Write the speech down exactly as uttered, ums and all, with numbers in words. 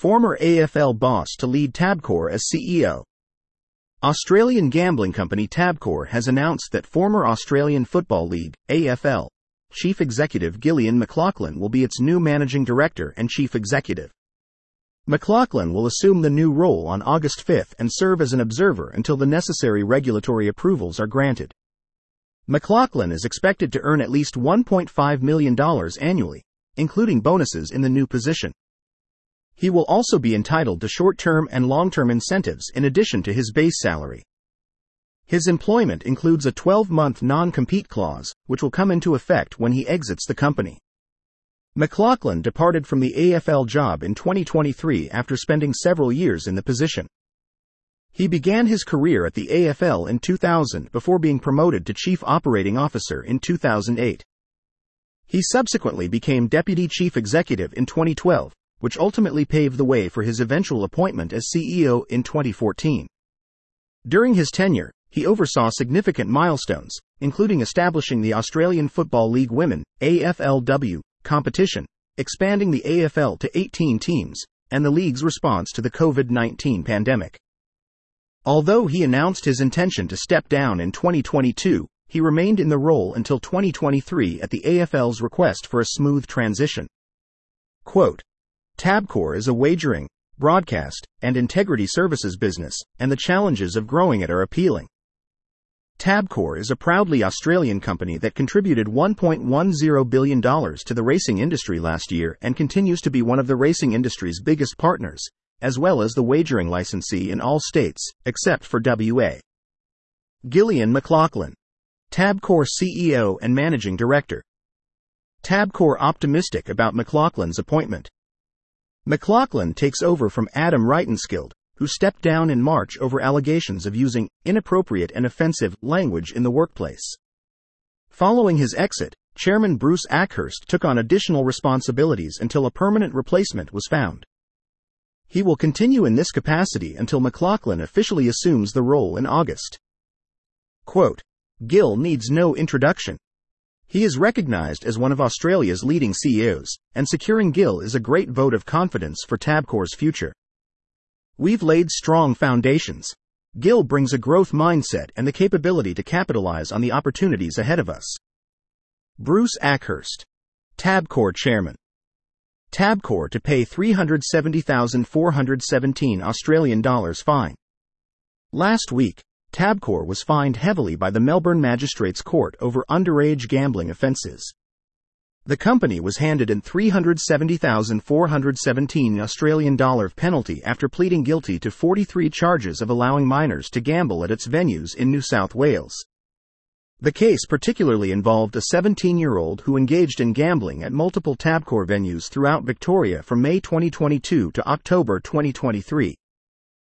former A F L boss to lead Tabcorp as C E O. Australian gambling company Tabcorp has announced that former Australian Football League, A F L, Chief Executive Gillian McLachlan will be its new Managing Director and Chief Executive. McLachlan will assume the new role on August fifth and serve as an observer until the necessary regulatory approvals are granted. McLachlan is expected to earn at least one point five million dollars annually, including bonuses in the new position. He will also be entitled to short-term and long-term incentives in addition to his base salary. His employment includes a twelve-month non-compete clause, which will come into effect when he exits the company. McLachlan departed from the A F L job in twenty twenty-three after spending several years in the position. He began his career at the A F L in two thousand before being promoted to Chief Operating Officer in two thousand eight. He subsequently became Deputy Chief Executive in twenty twelve, which ultimately paved the way for his eventual appointment as C E O in twenty fourteen. During his tenure, he oversaw significant milestones, including establishing the Australian Football League Women, A F L W, competition, expanding the A F L to eighteen teams, and the league's response to the COVID nineteen pandemic. Although he announced his intention to step down in twenty twenty-two, he remained in the role until twenty twenty-three at the A F L's request for a smooth transition. Quote, Tabcorp is a wagering, broadcast, and integrity services business, and the challenges of growing it are appealing. Tabcorp is a proudly Australian company that contributed one point one zero billion dollars to the racing industry last year and continues to be one of the racing industry's biggest partners, as well as the wagering licensee in all states, except for W A. Gillian McLachlan, Tabcorp C E O and Managing Director. Tabcorp optimistic about McLachlan's appointment. McLachlan takes over from Adam Reitenskild, who stepped down in March over allegations of using inappropriate and offensive language in the workplace. Following his exit, Chairman Bruce Ackhurst took on additional responsibilities until a permanent replacement was found. He will continue in this capacity until McLachlan officially assumes the role in August. Quote, Gil needs no introduction. He is recognized as one of Australia's leading C E Os, and securing Gil is a great vote of confidence for Tabcorp's future. We've laid strong foundations. Gil brings a growth mindset and the capability to capitalize on the opportunities ahead of us. Bruce Ackhurst, Tabcorp Chairman. Tabcorp to pay three hundred seventy thousand four hundred seventeen Australian dollars fine. Last week, Tabcorp was fined heavily by the Melbourne Magistrates Court over underage gambling offences. The company was handed a three hundred seventy thousand four hundred seventeen Australian dollars penalty after pleading guilty to forty-three charges of allowing minors to gamble at its venues in New South Wales. The case particularly involved a seventeen-year-old who engaged in gambling at multiple Tabcorp venues throughout Victoria from May twenty twenty-two to October twenty twenty-three.